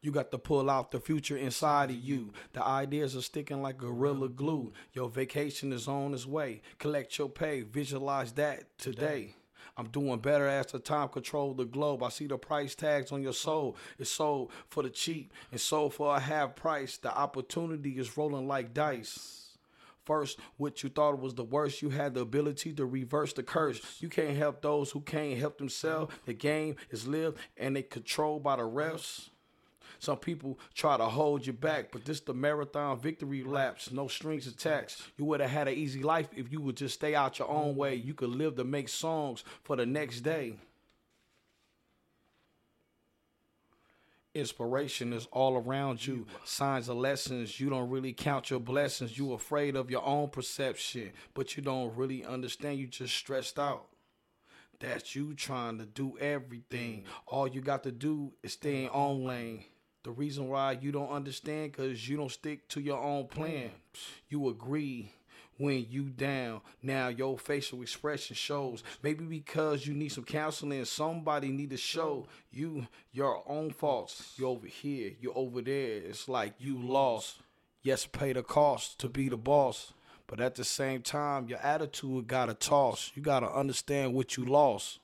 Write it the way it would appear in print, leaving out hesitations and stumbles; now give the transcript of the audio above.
You got to pull out the future inside of you. The ideas are sticking like gorilla glue. Your vacation is on its way. Collect your pay. Visualize that today. I'm doing better as the time control the globe. I see the price tags on your soul. It's sold for the cheap and sold for a half price. The opportunity is rolling like dice. First, what you thought was the worst, you had the ability to reverse the curse. You can't help those who can't help themselves. The game is lived and they controlled by the refs. Some people try to hold you back, but this the marathon victory laps, no strings attached. You would have had an easy life if you would just stay out your own way. You could live to make songs for the next day. Inspiration is all around you. Signs of lessons. You don't really count your blessings. You afraid of your own perception, but you don't really understand. You just stressed out. That's you trying to do everything. All you got to do is stay in your own lane. The reason why you don't understand because you don't stick to your own plan. You agree when you down. Now your facial expression shows. Maybe because you need some counseling. Somebody need to show you your own faults. You over here, you over there. It's like you lost. Yes, pay the cost to be the boss. But at the same time, your attitude got to toss. You got to understand what you lost.